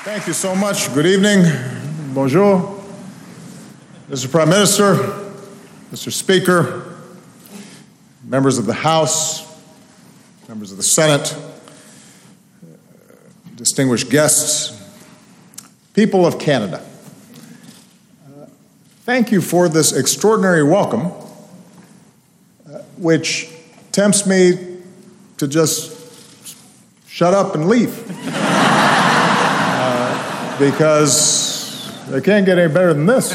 Thank you so much. Good evening. Bonjour. Mr. Prime Minister, Mr. Speaker, members of the House, members of the Senate, distinguished guests, people of Canada. Thank you for this extraordinary welcome, which tempts me to just shut up and leave. Because they can't get any better than this.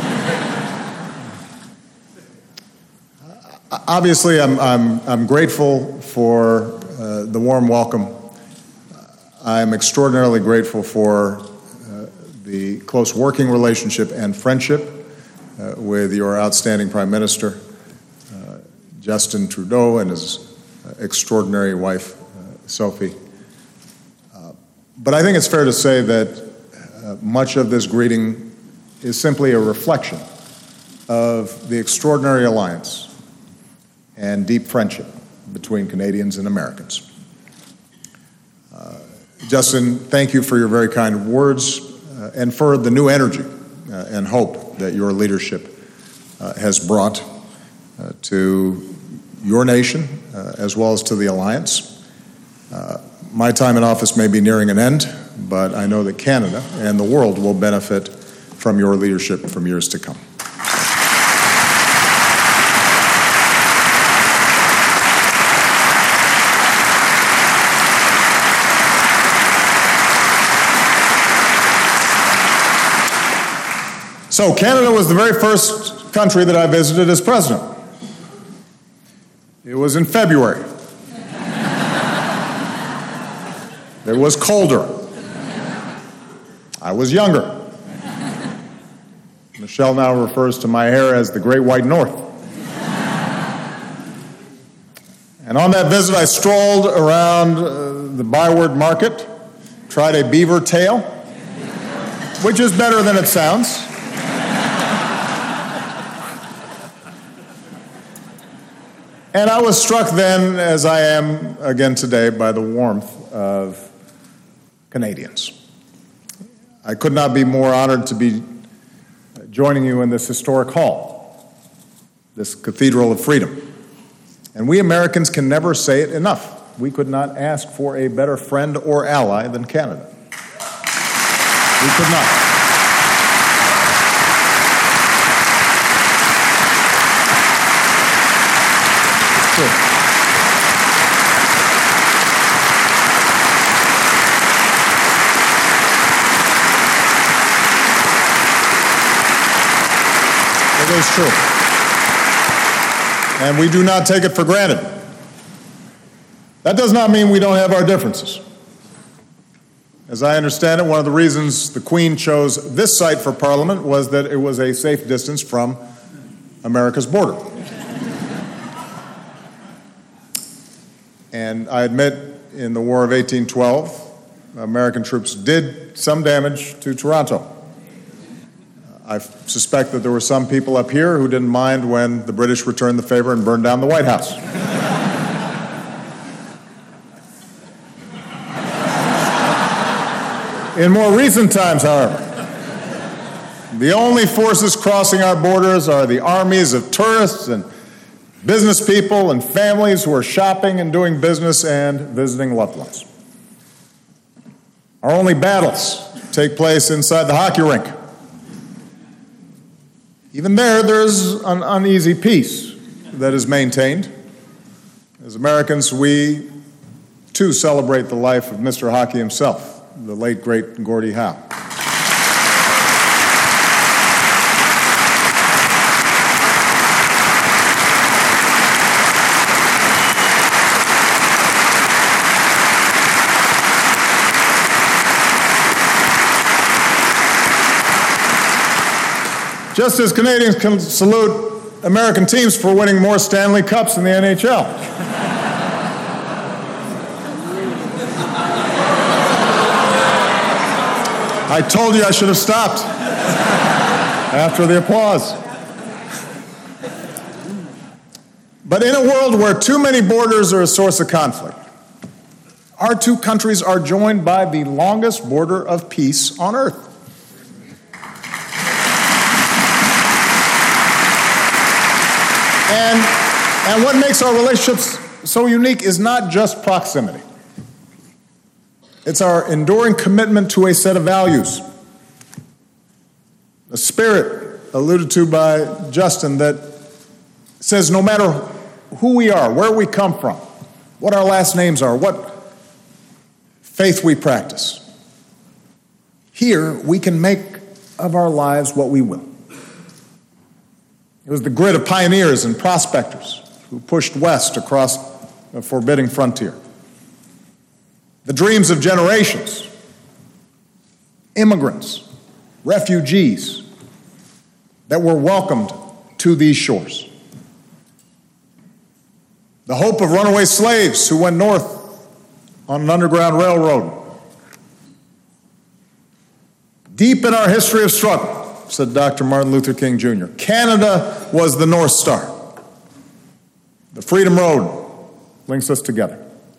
Obviously, I'm grateful for the warm welcome. I'm extraordinarily grateful for the close working relationship and friendship with your outstanding Prime Minister, Justin Trudeau, and his extraordinary wife, Sophie. But I think it's fair to say that much of this greeting is simply a reflection of the extraordinary alliance and deep friendship between Canadians and Americans. Justin, thank you for your very kind words and for the new energy and hope that your leadership has brought to your nation as well as to the alliance. My time in office may be nearing an end, but I know that Canada and the world will benefit from your leadership from years to come. So Canada was the very first country that I visited as president. It was in February. It was colder. I was younger. Michelle now refers to my hair as the Great White North. And on that visit, I strolled around the Byward Market, tried a beaver tail, which is better than it sounds. And I was struck then, as I am again today, by the warmth of Canadians. I could not be more honored to be joining you in this historic hall, this Cathedral of Freedom. And we Americans can never say it enough. We could not ask for a better friend or ally than Canada. We could not. Sure. It is true. And we do not take it for granted. That does not mean we don't have our differences. As I understand it, one of the reasons the Queen chose this site for Parliament was that it was a safe distance from America's border. And I admit, in the War of 1812, American troops did some damage to Toronto. I suspect that there were some people up here who didn't mind when the British returned the favor and burned down the White House. In more recent times, however, the only forces crossing our borders are the armies of tourists and business people and families who are shopping and doing business and visiting loved ones. Our only battles take place inside the hockey rink. Even there's an uneasy peace that is maintained. As Americans, we too celebrate the life of Mr. Hockey himself, the late, great Gordie Howe. Just as Canadians can salute American teams for winning more Stanley Cups in the NHL. I told you I should have stopped after the applause. But in a world where too many borders are a source of conflict, Our two countries are joined by the longest border of peace on earth. And what makes our relationships so unique is not just proximity. It's our enduring commitment to a set of values, a spirit alluded to by Justin that says no matter who we are, where we come from, what our last names are, what faith we practice, here we can make of our lives what we will. It was the grit of pioneers and prospectors who pushed west across a forbidding frontier. The dreams of generations, immigrants, refugees that were welcomed to these shores. The hope of runaway slaves who went north on an underground railroad. Deep in our history of struggle, said Dr. Martin Luther King Jr., Canada was the North Star. The Freedom Road links us together.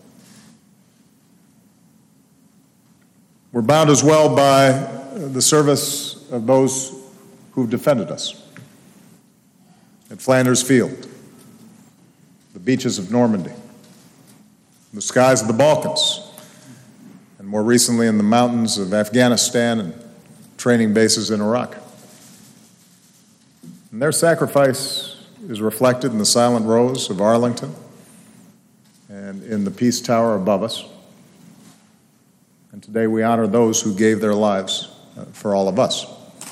We're bound as well by the service of those who've defended us at Flanders Field, the beaches of Normandy, the skies of the Balkans, and more recently in the mountains of Afghanistan and training bases in Iraq. And their sacrifice is reflected in the silent rows of Arlington and in the Peace Tower above us. And today we honor those who gave their lives for all of us.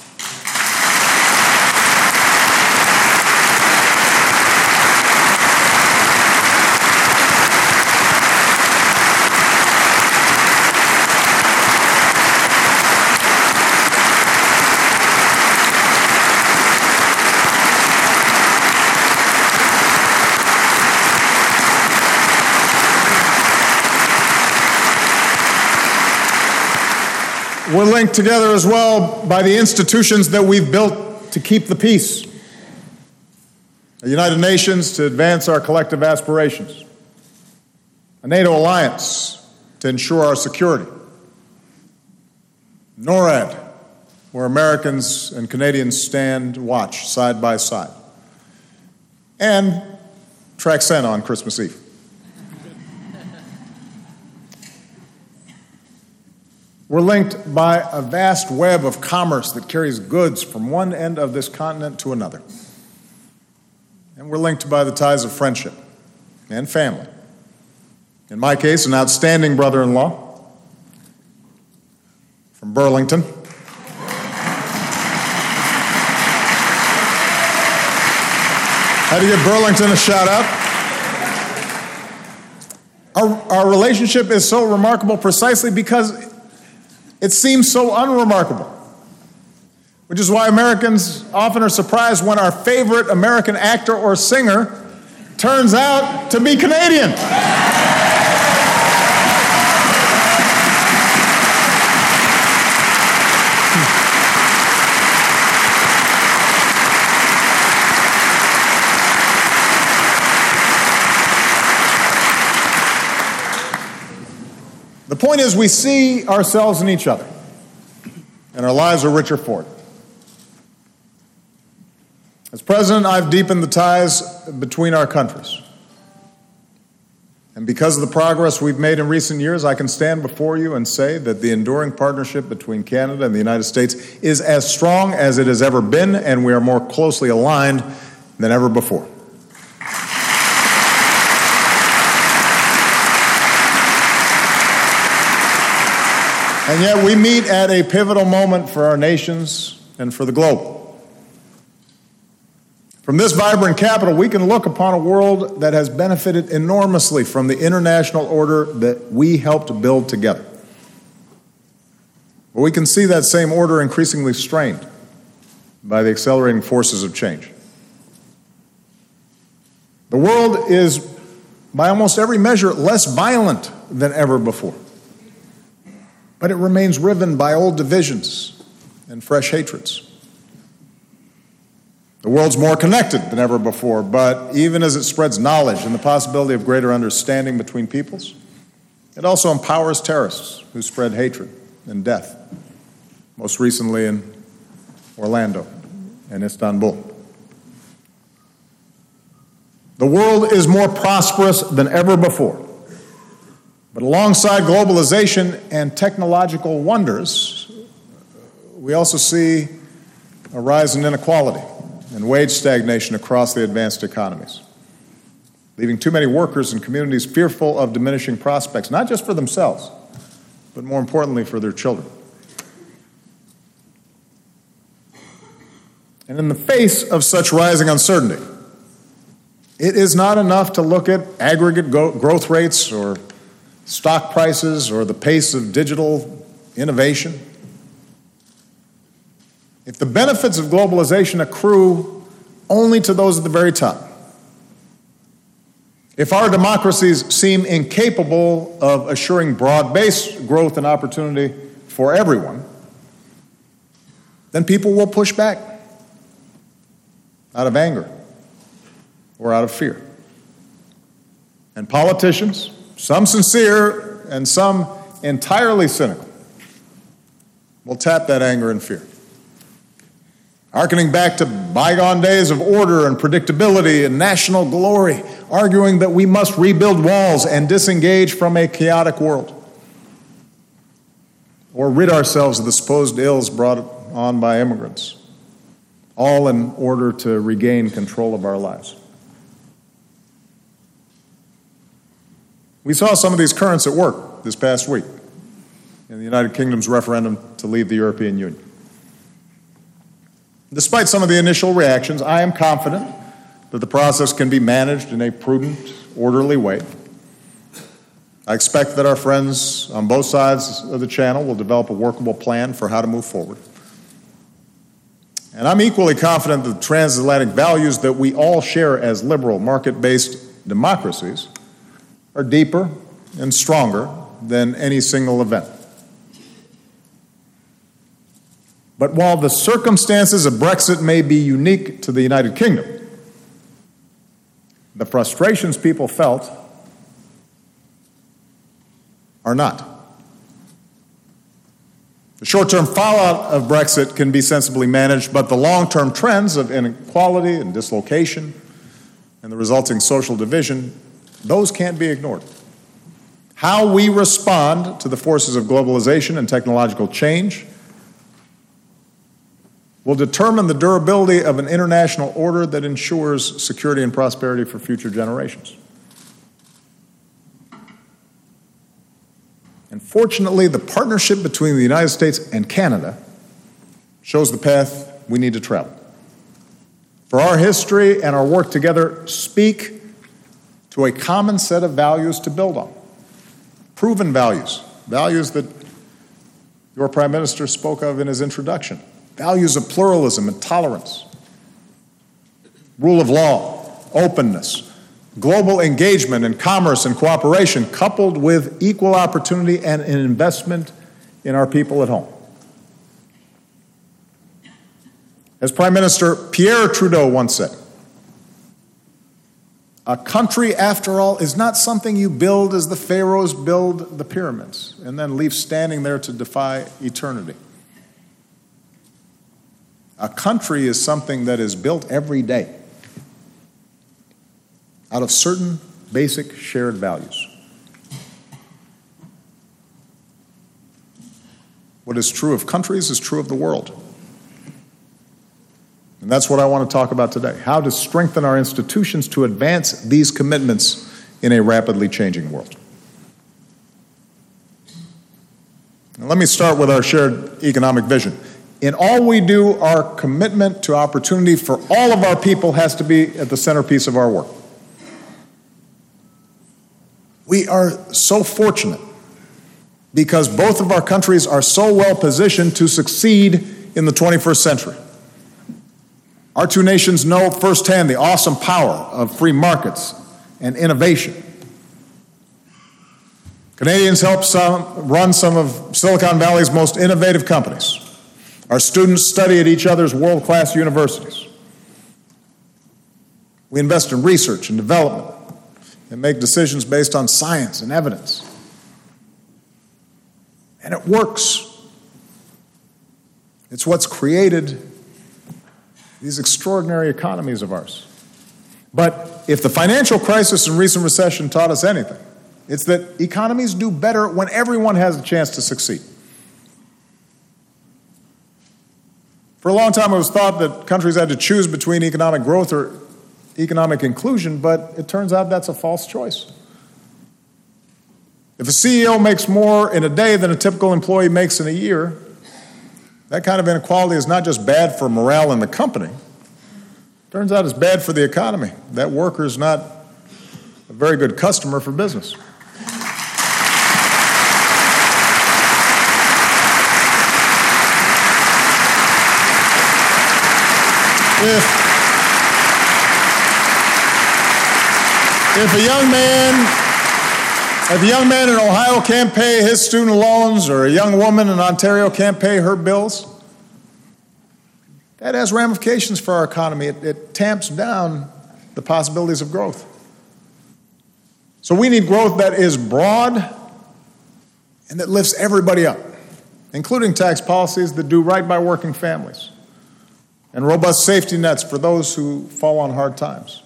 We're linked together as well by the institutions that we've built to keep the peace. The United Nations to advance our collective aspirations. A NATO alliance to ensure our security. NORAD, where Americans and Canadians stand watch side by side. And Traxen on Christmas Eve. We're linked by a vast web of commerce that carries goods from one end of this continent to another. And we're linked by the ties of friendship and family. In my case, an outstanding brother-in-law from Burlington. Had to give Burlington a shout out. Our relationship is so remarkable precisely because it seems so unremarkable, which is why Americans often are surprised when our favorite American actor or singer turns out to be Canadian. The point is, we see ourselves in each other, and our lives are richer for it. As president, I've deepened the ties between our countries. And because of the progress we've made in recent years, I can stand before you and say that the enduring partnership between Canada and the United States is as strong as it has ever been, and we are more closely aligned than ever before. And yet we meet at a pivotal moment for our nations and for the globe. From this vibrant capital, we can look upon a world that has benefited enormously from the international order that we helped build together. But we can see that same order increasingly strained by the accelerating forces of change. The world is, by almost every measure, less violent than ever before. But it remains riven by old divisions and fresh hatreds. The world's more connected than ever before, but even as it spreads knowledge and the possibility of greater understanding between peoples, It also empowers terrorists who spread hatred and death, most recently in Orlando and Istanbul. The world is more prosperous than ever before. But alongside globalization and technological wonders, we also see a rise in inequality and wage stagnation across the advanced economies, leaving too many workers and communities fearful of diminishing prospects, not just for themselves, but more importantly for their children. And in the face of such rising uncertainty, it is not enough to look at aggregate growth rates or stock prices or the pace of digital innovation. If the benefits of globalization accrue only to those at the very top, if our democracies seem incapable of assuring broad-based growth and opportunity for everyone, then people will push back out of anger or out of fear. And politicians, some sincere and some entirely cynical, will tap that anger and fear, hearkening back to bygone days of order and predictability and national glory, arguing that we must rebuild walls and disengage from a chaotic world, or rid ourselves of the supposed ills brought on by immigrants, all in order to regain control of our lives. We saw some of these currents at work this past week in the United Kingdom's referendum to leave the European Union. Despite some of the initial reactions, I am confident that the process can be managed in a prudent, orderly way. I expect that our friends on both sides of the channel will develop a workable plan for how to move forward. And I'm equally confident that the transatlantic values that we all share as liberal, market-based democracies are deeper and stronger than any single event. But while the circumstances of Brexit may be unique to the United Kingdom, the frustrations people felt are not. The short-term fallout of Brexit can be sensibly managed, but the long-term trends of inequality and dislocation and the resulting social division, those can't be ignored. How we respond to the forces of globalization and technological change will determine the durability of an international order that ensures security and prosperity for future generations. And fortunately, the partnership between the United States and Canada shows the path we need to travel. For our history and our work together speak to a common set of values to build on. Proven values, values that your Prime Minister spoke of in his introduction, values of pluralism and tolerance, rule of law, openness, global engagement in commerce and cooperation, coupled with equal opportunity and an investment in our people at home. As Prime Minister Pierre Trudeau once said, a country, after all, is not something you build as the pharaohs build the pyramids and then leave standing there to defy eternity. A country is something that is built every day out of certain basic shared values. What is true of countries is true of the world. And that's what I want to talk about today, how to strengthen our institutions to advance these commitments in a rapidly changing world. Now, let me start with our shared economic vision. In all we do, our commitment to opportunity for all of our people has to be at the centerpiece of our work. We are so fortunate because both of our countries are so well positioned to succeed in the 21st century. Our two nations know firsthand the awesome power of free markets and innovation. Canadians help run some of Silicon Valley's most innovative companies. Our students study at each other's world-class universities. We invest in research and development and make decisions based on science and evidence. And it works. It's what's created these extraordinary economies of ours. But if the financial crisis and recent recession taught us anything, it's that economies do better when everyone has a chance to succeed. For a long time, it was thought that countries had to choose between economic growth or economic inclusion, but it turns out that's a false choice. If a CEO makes more in a day than a typical employee makes in a year, that kind of inequality is not just bad for morale in the company. Turns out it's bad for the economy. That worker is not a very good customer for business. If a young man in Ohio can't pay his student loans, or a young woman in Ontario can't pay her bills, that has ramifications for our economy. It tamps down the possibilities of growth. So we need growth that is broad and that lifts everybody up, including tax policies that do right by working families and robust safety nets for those who fall on hard times.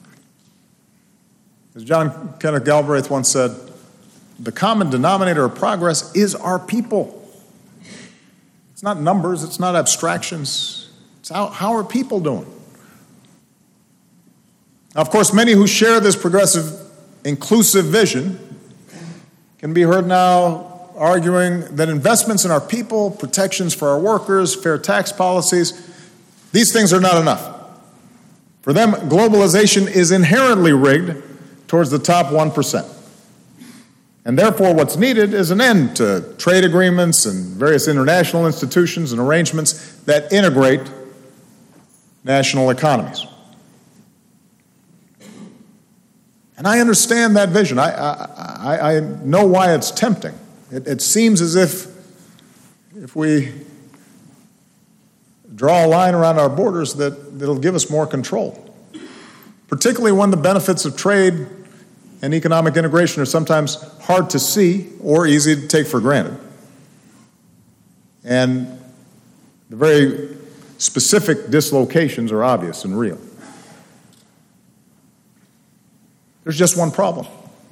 As John Kenneth Galbraith once said, the common denominator of progress is our people. It's not numbers, it's not abstractions. It's how are people doing? Now, of course, many who share this progressive, inclusive vision can be heard now arguing that investments in our people, protections for our workers, fair tax policies, these things are not enough. For them, globalization is inherently rigged towards the top 1%. And therefore, what's needed is an end to trade agreements and various international institutions and arrangements that integrate national economies. And I understand that vision. I know why it's tempting. It seems as if we draw a line around our borders that'll give us more control, particularly when the benefits of trade and economic integration are sometimes hard to see or easy to take for granted. And the very specific dislocations are obvious and real. There's just one problem.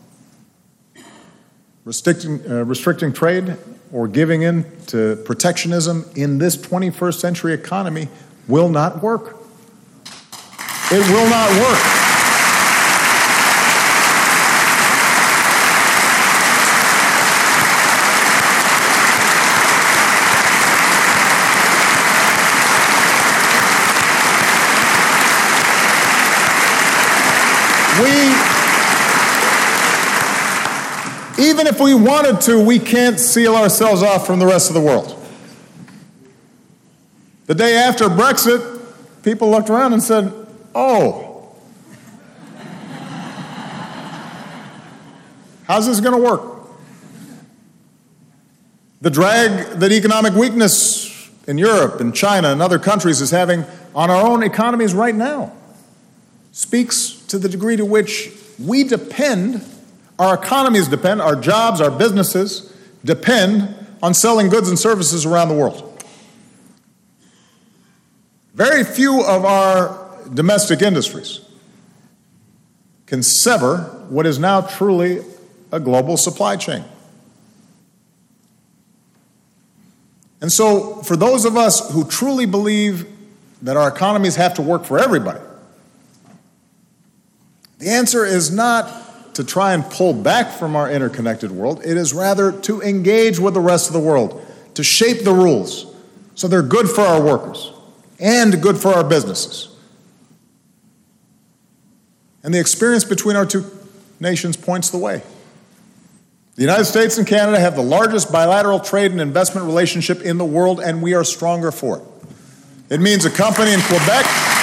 Restricting trade or giving in to protectionism in this 21st century economy will not work. It will not work. Even if we wanted to, we can't seal ourselves off from the rest of the world. The day after Brexit, people looked around and said, oh, how's this going to work? The drag that economic weakness in Europe and China and other countries is having on our own economies right now speaks to the degree to which we depend, our economies depend, our jobs, our businesses depend on selling goods and services around the world. Very few of our domestic industries can sever what is now truly a global supply chain. And so, for those of us who truly believe that our economies have to work for everybody, the answer is not to try and pull back from our interconnected world. It is rather to engage with the rest of the world, to shape the rules so they're good for our workers and good for our businesses. And the experience between our two nations points the way. The United States and Canada have the largest bilateral trade and investment relationship in the world, and we are stronger for it. It means a company in Quebec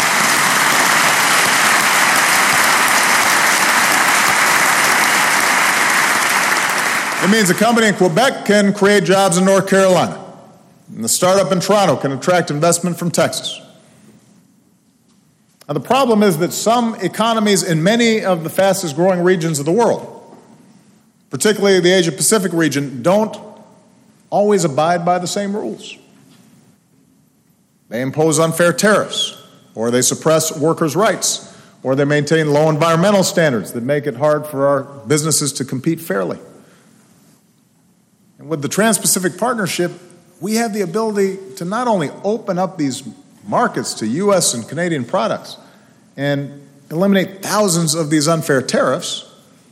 can create jobs in North Carolina, and the startup in Toronto can attract investment from Texas. Now, the problem is that some economies in many of the fastest growing regions of the world, particularly the Asia-Pacific region, don't always abide by the same rules. They impose unfair tariffs, or they suppress workers' rights, or they maintain low environmental standards that make it hard for our businesses to compete fairly. And with the Trans-Pacific Partnership, we have the ability to not only open up these markets to U.S. and Canadian products and eliminate thousands of these unfair tariffs,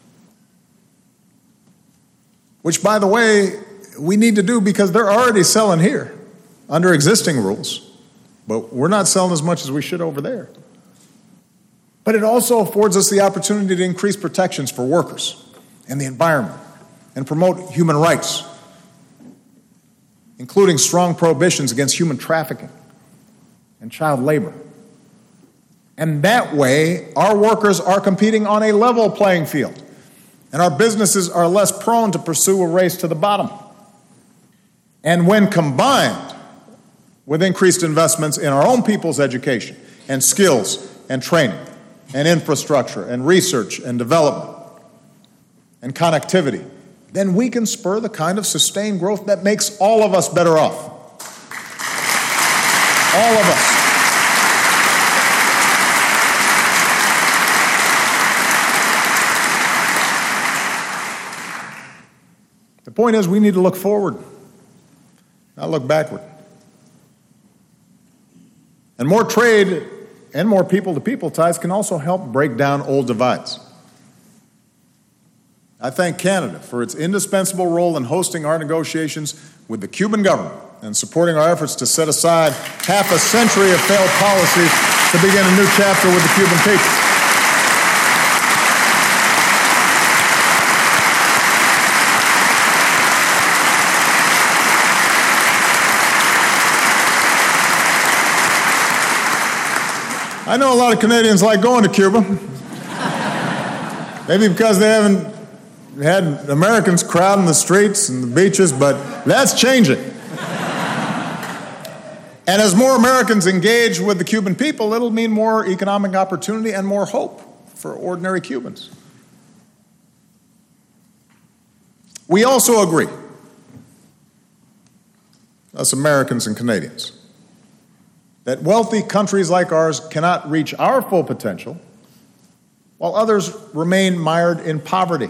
which, by the way, we need to do because they're already selling here under existing rules, but we're not selling as much as we should over there. But it also affords us the opportunity to increase protections for workers and the environment and promote human rights, including strong prohibitions against human trafficking and child labor. And that way, our workers are competing on a level playing field, and our businesses are less prone to pursue a race to the bottom. And when combined with increased investments in our own people's education and skills and training and infrastructure and research and development and connectivity, then we can spur the kind of sustained growth that makes all of us better off. All of us. The point is, we need to look forward, not look backward. And more trade and more people-to-people ties can also help break down old divides. I thank Canada for its indispensable role in hosting our negotiations with the Cuban government and supporting our efforts to set aside half a century of failed policies to begin a new chapter with the Cuban people. I know a lot of Canadians like going to Cuba. Maybe because they haven't had Americans crowding the streets and the beaches, but that's changing. And as more Americans engage with the Cuban people, it'll mean more economic opportunity and more hope for ordinary Cubans. We also agree, us Americans and Canadians, that wealthy countries like ours cannot reach our full potential while others remain mired in poverty.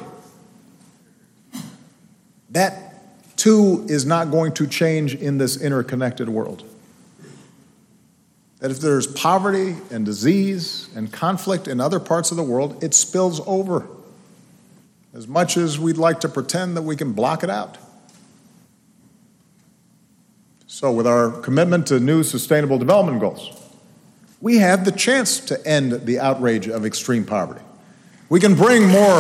That, too, is not going to change in this interconnected world. That if there's poverty and disease and conflict in other parts of the world, it spills over, as much as we'd like to pretend that we can block it out. So with our commitment to new sustainable development goals, we have the chance to end the outrage of extreme poverty. We can bring more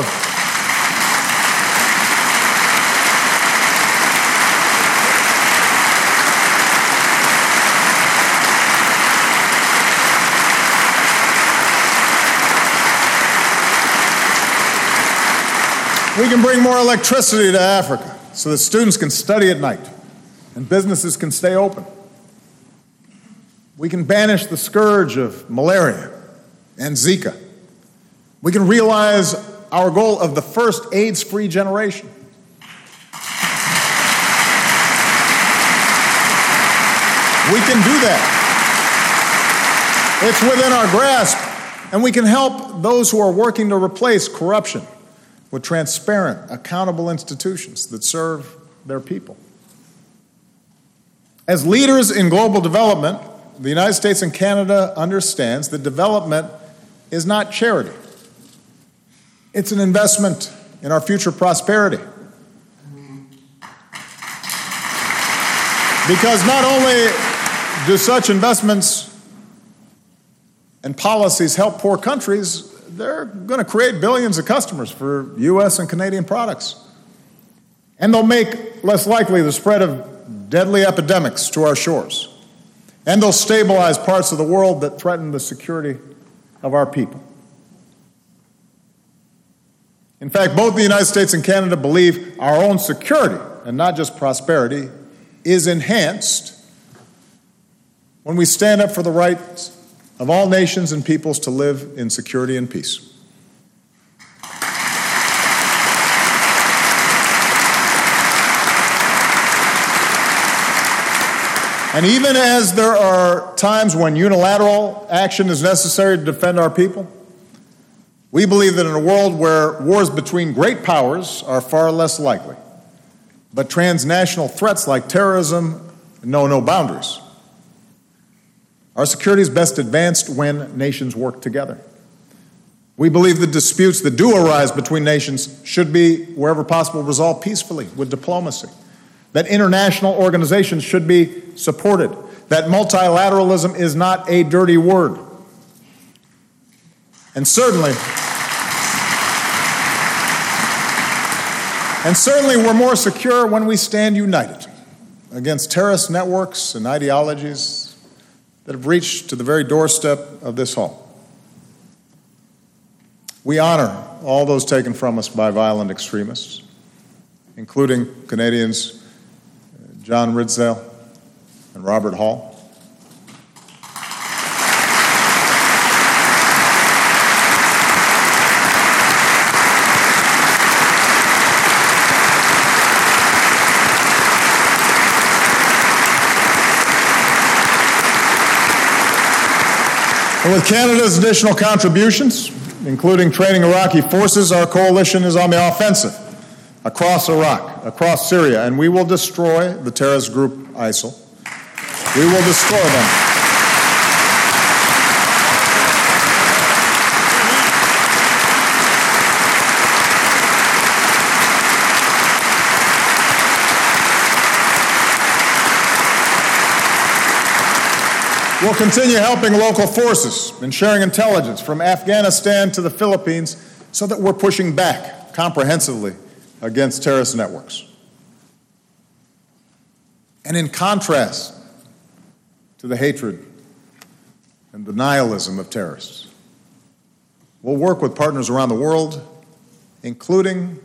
electricity to Africa so that students can study at night and businesses can stay open. We can banish the scourge of malaria and Zika. We can realize our goal of the first AIDS-free generation. We can do that. It's within our grasp, and we can help those who are working to replace corruption with transparent, accountable institutions that serve their people. As leaders in global development, the United States and Canada understands that development is not charity. It's an investment in our future prosperity. Because not only do such investments and policies help poor countries, they're going to create billions of customers for U.S. and Canadian products. And they'll make less likely the spread of deadly epidemics to our shores. And they'll stabilize parts of the world that threaten the security of our people. In fact, both the United States and Canada believe our own security, and not just prosperity, is enhanced when we stand up for the rights of all nations and peoples to live in security and peace. And even as there are times when unilateral action is necessary to defend our people, we believe that in a world where wars between great powers are far less likely, but transnational threats like terrorism know no boundaries, our security is best advanced when nations work together. We believe the disputes that do arise between nations should be, wherever possible, resolved peacefully with diplomacy, that international organizations should be supported, that multilateralism is not a dirty word. And certainly we're more secure when we stand united against terrorist networks and ideologies that have reached to the very doorstep of this hall. We honor all those taken from us by violent extremists, including Canadians John Ridsdale and Robert Hall. And with Canada's additional contributions, including training Iraqi forces, our coalition is on the offensive across Iraq, across Syria, and we will destroy the terrorist group ISIL. We will destroy them. We'll continue helping local forces and sharing intelligence from Afghanistan to the Philippines so that we're pushing back comprehensively against terrorist networks. And in contrast to the hatred and the nihilism of terrorists, we'll work with partners around the world, including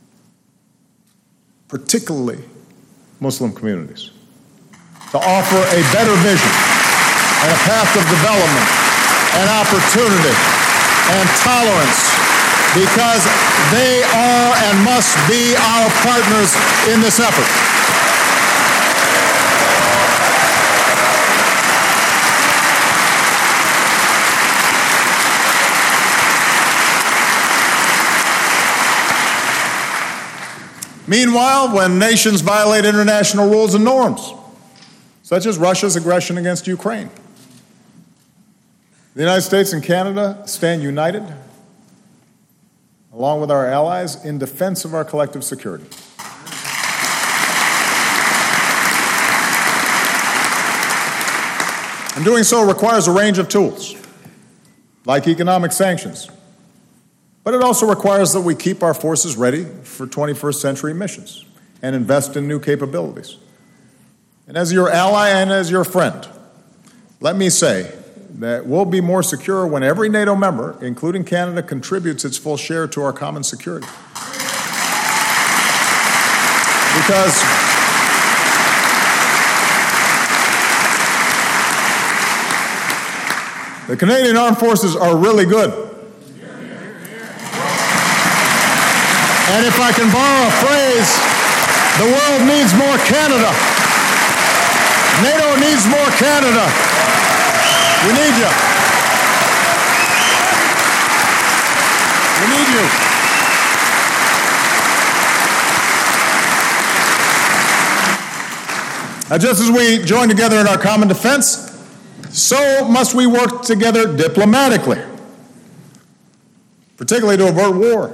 particularly Muslim communities, to offer a better vision and a path of development and opportunity and tolerance, because they are and must be our partners in this effort. Meanwhile, when nations violate international rules and norms, such as Russia's aggression against Ukraine, the United States and Canada stand united, along with our allies, in defense of our collective security. And doing so requires a range of tools, like economic sanctions. But it also requires that we keep our forces ready for 21st century missions and invest in new capabilities. And as your ally and as your friend, let me say that we'll be more secure when every NATO member, including Canada, contributes its full share to our common security. Because the Canadian Armed Forces are really good. And if I can borrow a phrase, the world needs more Canada. NATO needs more Canada. We need you. We need you. Now, just as we join together in our common defense, so must we work together diplomatically, particularly to avert war.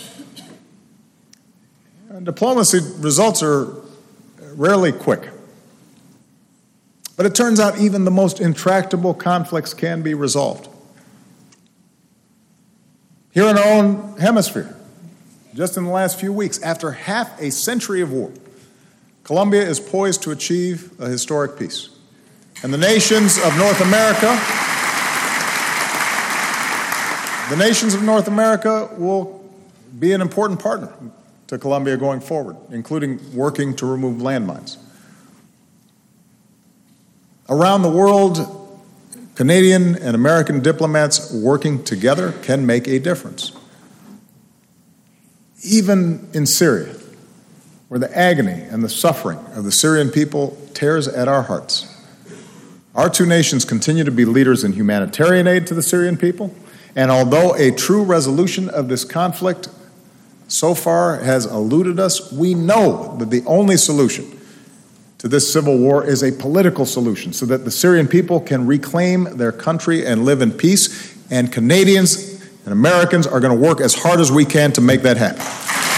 And diplomacy results are rarely quick. But it turns out even the most intractable conflicts can be resolved. Here in our own hemisphere, just in the last few weeks, after half a century of war, Colombia is poised to achieve a historic peace. And the nations of North America will be an important partner to Colombia going forward, including working to remove landmines. Around the world, Canadian and American diplomats working together can make a difference. Even in Syria, where the agony and the suffering of the Syrian people tears at our hearts, Our two nations continue to be leaders in humanitarian aid to the Syrian people, and although a true resolution of this conflict so far has eluded us, we know that the only solution to this civil war is a political solution so that the Syrian people can reclaim their country and live in peace, and Canadians and Americans are going to work as hard as we can to make that happen.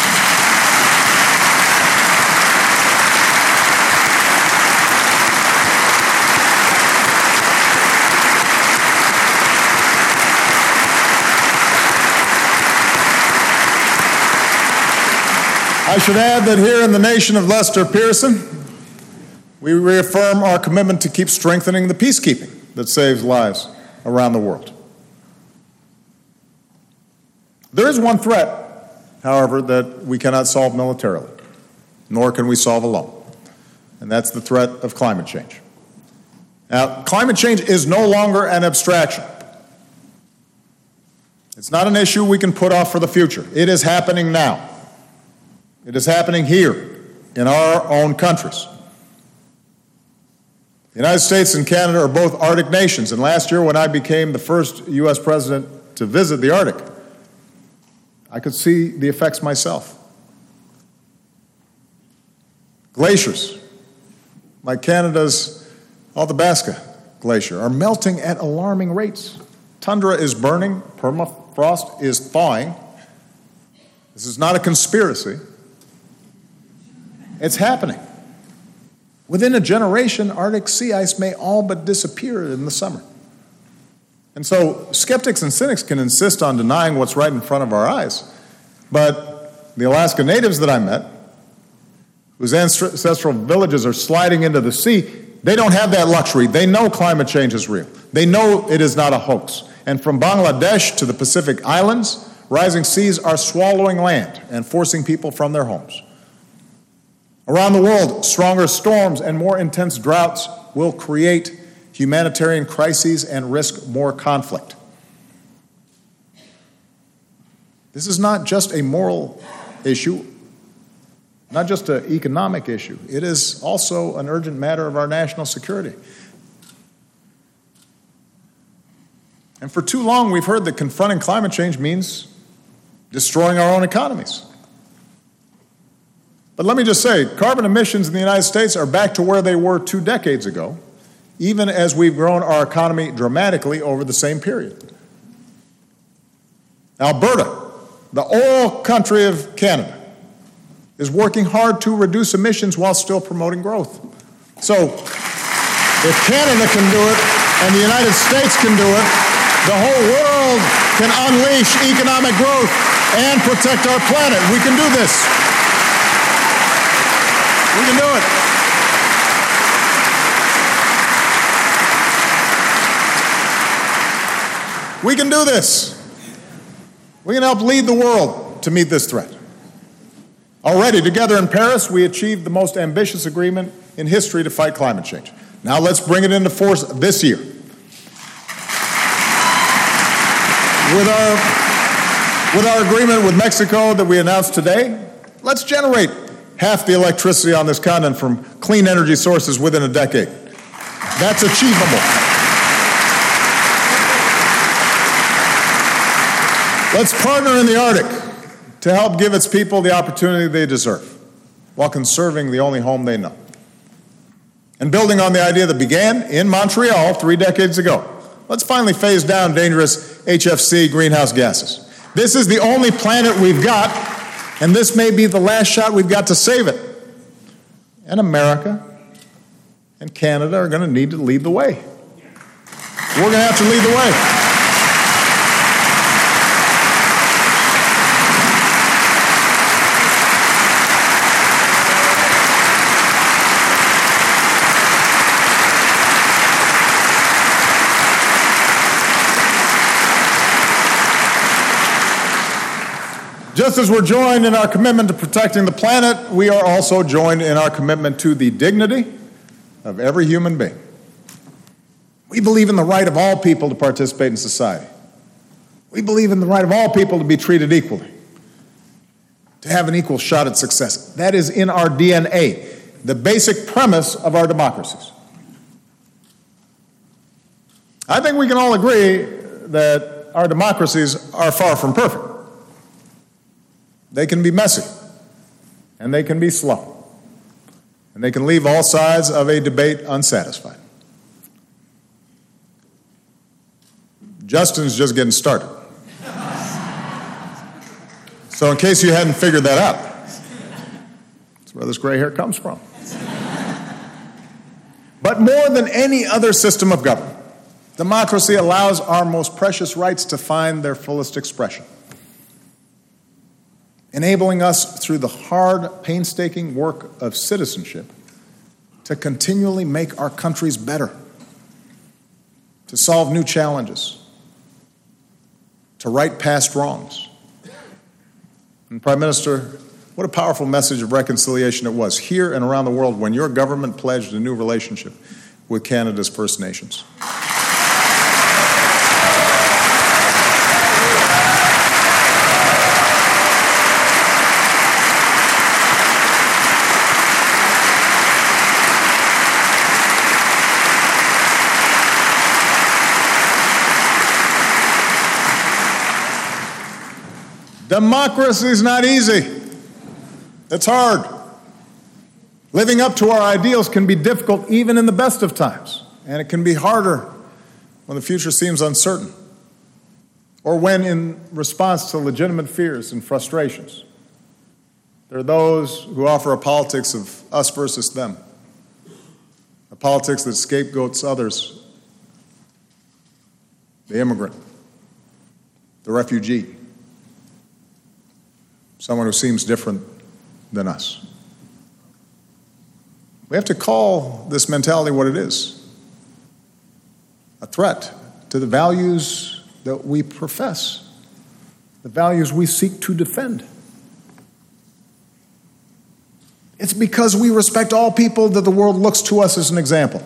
I should add that here in the nation of Lester Pearson, we reaffirm our commitment to keep strengthening the peacekeeping that saves lives around the world. There is one threat, however, that we cannot solve militarily, nor can we solve alone, and that's the threat of climate change. Now, climate change is no longer an abstraction. It's not an issue we can put off for the future. It is happening now. It is happening here in our own countries. The United States and Canada are both Arctic nations, and last year when I became the first U.S. president to visit the Arctic, I could see the effects myself. Glaciers, like Canada's Athabasca Glacier, are melting at alarming rates. Tundra is burning, permafrost is thawing. This is not a conspiracy. It's happening. Within a generation, Arctic sea ice may all but disappear in the summer. And so skeptics and cynics can insist on denying what's right in front of our eyes. But the Alaska natives that I met, whose ancestral villages are sliding into the sea, they don't have that luxury. They know climate change is real. They know it is not a hoax. And from Bangladesh to the Pacific Islands, rising seas are swallowing land and forcing people from their homes. Around the world, stronger storms and more intense droughts will create humanitarian crises and risk more conflict. This is not just a moral issue, not just an economic issue. It is also an urgent matter of our national security. And for too long, we've heard that confronting climate change means destroying our own economies. But let me just say, carbon emissions in the United States are back to where they were 2 decades ago, even as we've grown our economy dramatically over the same period. Alberta, the oil country of Canada, is working hard to reduce emissions while still promoting growth. So, if Canada can do it and the United States can do it, the whole world can unleash economic growth and protect our planet. We can do this. We can do it. We can do this. We can help lead the world to meet this threat. Already, together in Paris, we achieved the most ambitious agreement in history to fight climate change. Now let's bring it into force this year. With our agreement with Mexico that we announced today, let's generate half the electricity on this continent from clean energy sources within a decade. That's achievable. Let's partner in the Arctic to help give its people the opportunity they deserve while conserving the only home they know. And building on the idea that began in Montreal 3 decades ago, let's finally phase down dangerous HFC greenhouse gases. This is the only planet we've got, and this may be the last shot we've got to save it. And America and Canada are going to need to lead the way. We're going to have to lead the way. Just as we're joined in our commitment to protecting the planet, we are also joined in our commitment to the dignity of every human being. We believe in the right of all people to participate in society. We believe in the right of all people to be treated equally, to have an equal shot at success. That is in our DNA, the basic premise of our democracies. I think we can all agree that our democracies are far from perfect. They can be messy, and they can be slow, and they can leave all sides of a debate unsatisfied. Justin's just getting started. So in case you hadn't figured that out, that's where this gray hair comes from. But more than any other system of government, democracy allows our most precious rights to find their fullest expression, enabling us through the hard, painstaking work of citizenship to continually make our countries better, to solve new challenges, to right past wrongs. And Prime Minister, what a powerful message of reconciliation it was here and around the world when your government pledged a new relationship with Canada's First Nations. Democracy is not easy. It's hard. Living up to our ideals can be difficult even in the best of times, and it can be harder when the future seems uncertain or when in response to legitimate fears and frustrations. There are those who offer a politics of us versus them, a politics that scapegoats others, the immigrant, the refugee, someone who seems different than us. We have to call this mentality what it is: a threat to the values that we profess, the values we seek to defend. It's because we respect all people that the world looks to us as an example.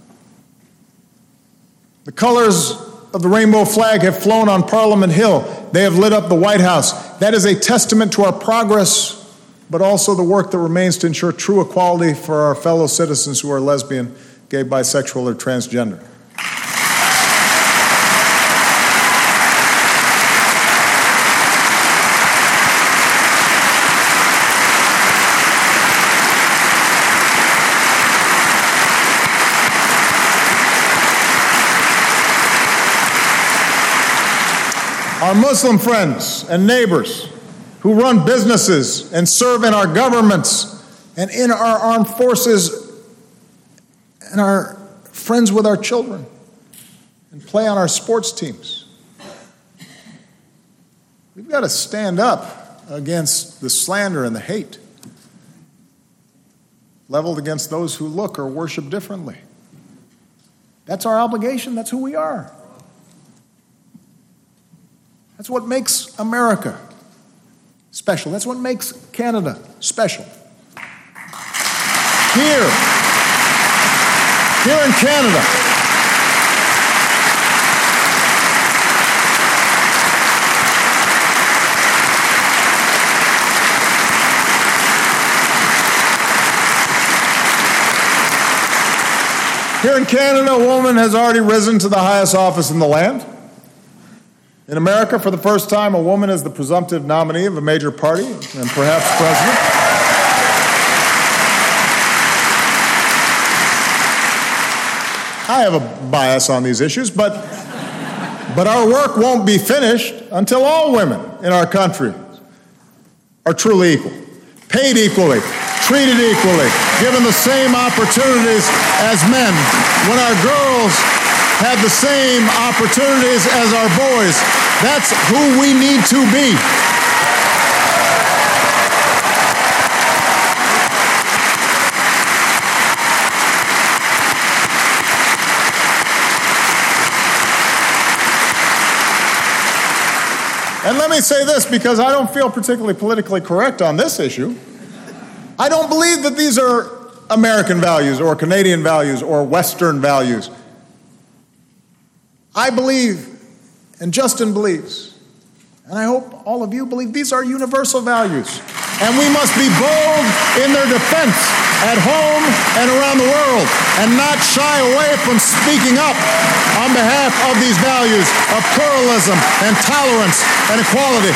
The colors of the rainbow flag have flown on Parliament Hill. They have lit up the White House. That is a testament to our progress, but also the work that remains to ensure true equality for our fellow citizens who are lesbian, gay, bisexual, or transgender. Our Muslim friends and neighbors who run businesses and serve in our governments and in our armed forces and are friends with our children and play on our sports teams. We've got to stand up against the slander and the hate leveled against those who look or worship differently. That's our obligation. That's who we are. That's what makes America special. That's what makes Canada special. Here in Canada, a woman has already risen to the highest office in the land. In America, for the first time, a woman is the presumptive nominee of a major party and perhaps president. I have a bias on these issues, but our work won't be finished until all women in our country are truly equal, paid equally, treated equally, given the same opportunities as men. When our girls have the same opportunities as our boys. That's who we need to be. And let me say this, because I don't feel particularly politically correct on this issue. I don't believe that these are American values or Canadian values or Western values. I believe, and Justin believes, and I hope all of you believe, these are universal values. And we must be bold in their defense. at home and around the world, and not shy away from speaking up on behalf of these values of pluralism and tolerance and equality.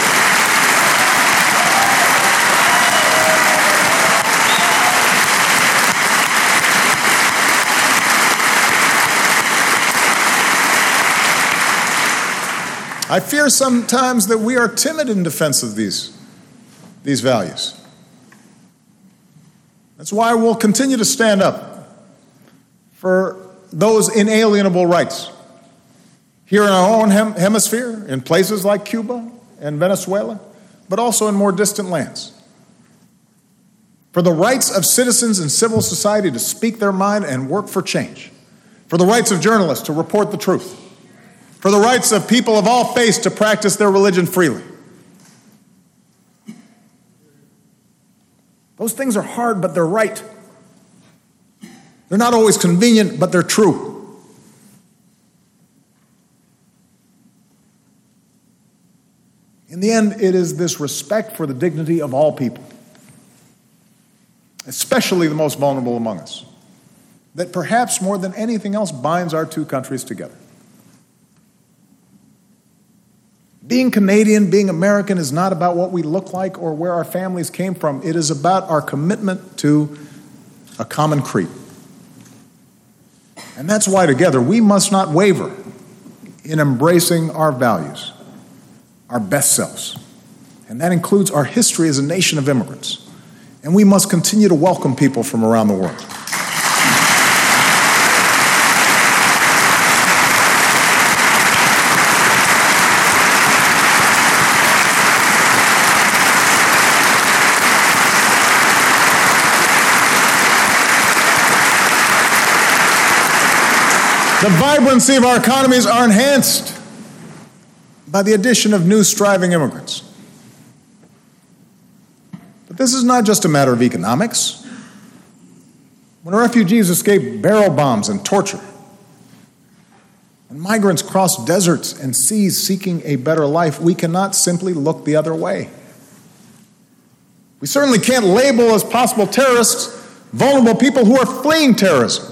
I fear sometimes that we are timid in defense of these values. That's why we'll continue to stand up for those inalienable rights here in our own hemisphere, in places like Cuba and Venezuela, but also in more distant lands. For the rights of citizens and civil society to speak their mind and work for change. For the rights of journalists to report the truth. For the rights of people of all faiths to practice their religion freely. Those things are hard, but they're right. They're not always convenient, but they're true. In the end, it is this respect for the dignity of all people, especially the most vulnerable among us, that perhaps more than anything else binds our two countries together. Being Canadian, being American is not about what we look like or where our families came from. It is about our commitment to a common creed. And that's why together we must not waver in embracing our values, our best selves. And that includes our history as a nation of immigrants. And we must continue to welcome people from around the world. The vibrancy of our economies are enhanced by the addition of new striving immigrants. But this is not just a matter of economics. When refugees escape barrel bombs and torture, when migrants cross deserts and seas seeking a better life, we cannot simply look the other way. We certainly can't label as possible terrorists vulnerable people who are fleeing terrorism.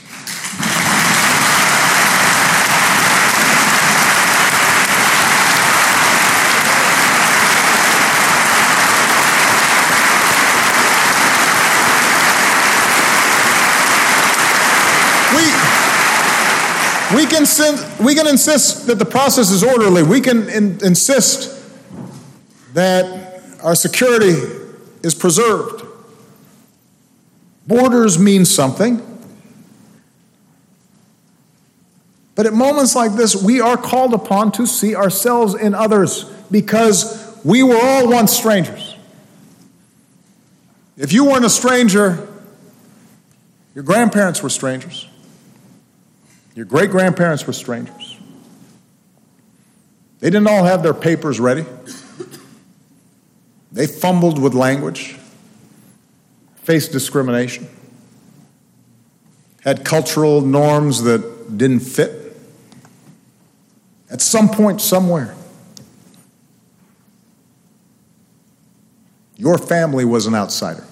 We can insist that the process is orderly. We can insist that our security is preserved. Borders mean something. But at moments like this, we are called upon to see ourselves in others because we were all once strangers. If you weren't a stranger, your grandparents were strangers. Your great-grandparents were strangers. They didn't all have their papers ready. They fumbled with language, faced discrimination, had cultural norms that didn't fit. At some point, somewhere, your family was an outsider.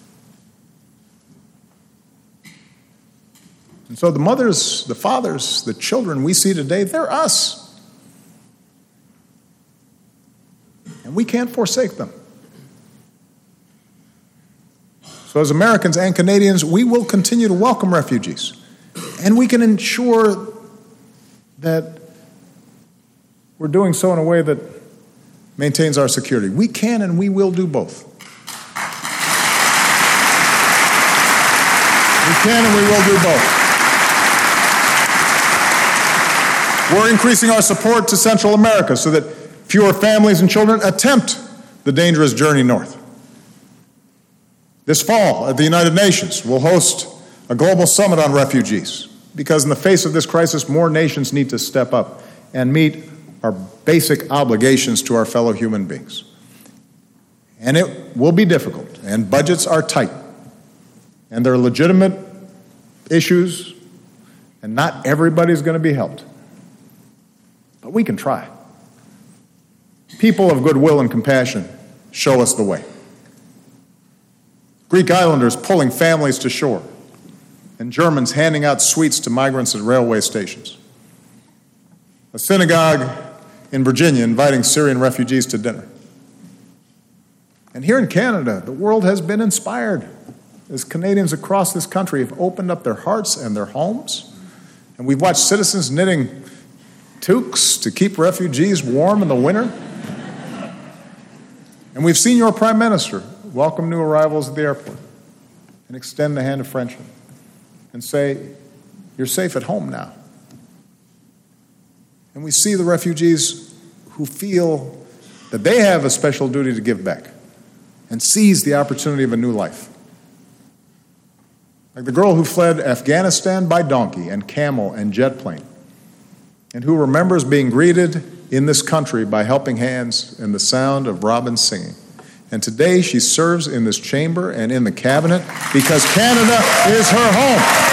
And so the mothers, the fathers, the children we see today, they're us. And we can't forsake them. So as Americans and Canadians, we will continue to welcome refugees. And we can ensure that we're doing so in a way that maintains our security. We can and we will do both. We can and we will do both. We're increasing our support to Central America so that fewer families and children attempt the dangerous journey north. This fall at the United Nations, we'll host a global summit on refugees because in the face of this crisis, more nations need to step up and meet our basic obligations to our fellow human beings. And it will be difficult, and budgets are tight, and there are legitimate issues, and not everybody's going to be helped. But we can try. People of goodwill and compassion show us the way. Greek islanders pulling families to shore, and Germans handing out sweets to migrants at railway stations. A synagogue in Virginia inviting Syrian refugees to dinner. And here in Canada, the world has been inspired as Canadians across this country have opened up their hearts and their homes. And we've watched citizens knitting toques to keep refugees warm in the winter. And we've seen your Prime Minister welcome new arrivals at the airport and extend the hand of friendship and say, you're safe at home now. And we see the refugees who feel that they have a special duty to give back and seize the opportunity of a new life. Like the girl who fled Afghanistan by donkey and camel and jet plane, and who remembers being greeted in this country by helping hands and the sound of robins singing. And today she serves in this chamber and in the cabinet because Canada is her home.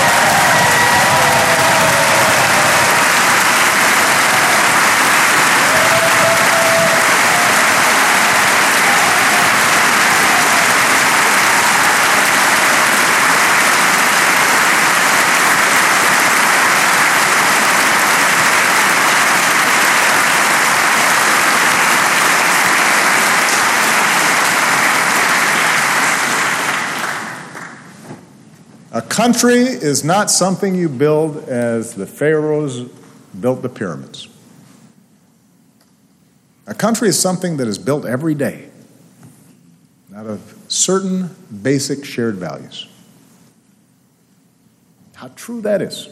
A country is not something you build as the pharaohs built the pyramids. A country is something that is built every day out of certain basic shared values. How true that is.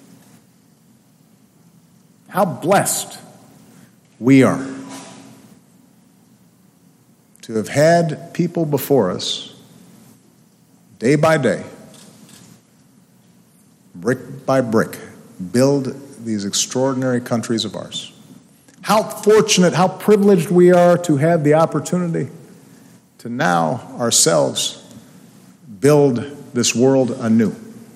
How blessed we are to have had people before us, day by day, brick by brick, build these extraordinary countries of ours. How fortunate, how privileged we are to have the opportunity to now ourselves build this world anew.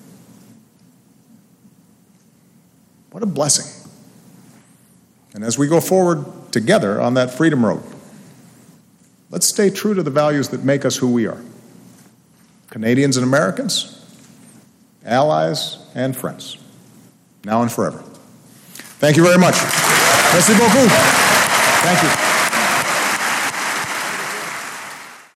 What a blessing. And as we go forward together on that freedom road, let's stay true to the values that make us who we are. Canadians and Americans, allies and friends, now and forever. Thank you very much. Merci beaucoup. Thank you.